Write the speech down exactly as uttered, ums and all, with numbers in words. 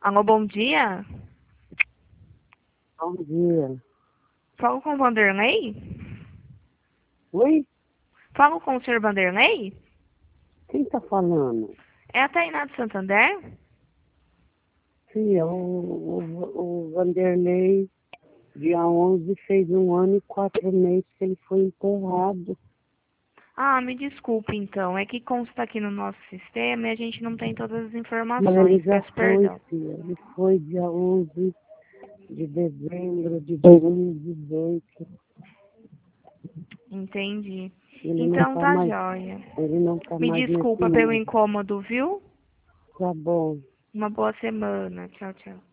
Alô, bom dia. Bom dia. Falo com o Vanderlei? Oi? Falo com o senhor Vanderlei? Quem tá falando? É a Tainá de Santander? Sim, é o, o, o Vanderlei, dia onze, fez um ano e quatro meses que ele foi enterrado. Ah, me desculpe então. É que consta aqui no nosso sistema e a gente não tem todas as Mas ele informações. já Peço foi, perdão. filha. Ele foi dia onze de dezembro de dois mil e dezoito. Entendi. Ele não Então tá tá mais, jóia. ele não tá Me mais nesse desculpa pelo mundo. incômodo, viu? Tá bom. Uma boa semana. Tchau, tchau.